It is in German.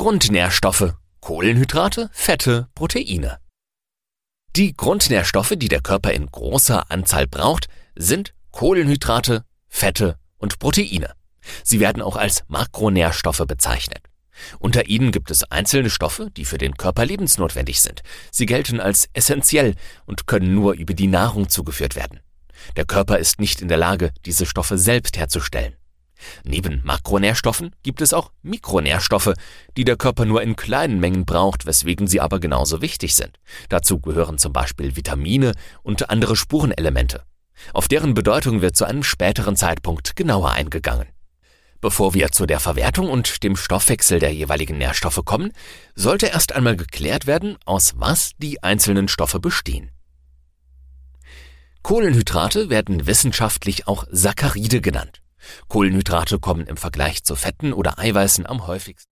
Grundnährstoffe: Kohlenhydrate, Fette, Proteine. Die Grundnährstoffe, die der Körper in großer Anzahl braucht, sind Kohlenhydrate, Fette und Proteine. Sie werden auch als Makronährstoffe bezeichnet. Unter ihnen gibt es einzelne Stoffe, die für den Körper lebensnotwendig sind. Sie gelten als essentiell und können nur über die Nahrung zugeführt werden. Der Körper ist nicht in der Lage, diese Stoffe selbst herzustellen. Neben Makronährstoffen gibt es auch Mikronährstoffe, die der Körper nur in kleinen Mengen braucht, weswegen sie aber genauso wichtig sind. Dazu gehören zum Beispiel Vitamine und andere Spurenelemente. Auf deren Bedeutung wird zu einem späteren Zeitpunkt genauer eingegangen. Bevor wir zu der Verwertung und dem Stoffwechsel der jeweiligen Nährstoffe kommen, sollte erst einmal geklärt werden, aus was die einzelnen Stoffe bestehen. Kohlenhydrate werden wissenschaftlich auch Saccharide genannt. Kohlenhydrate kommen im Vergleich zu Fetten oder Eiweißen am häufigsten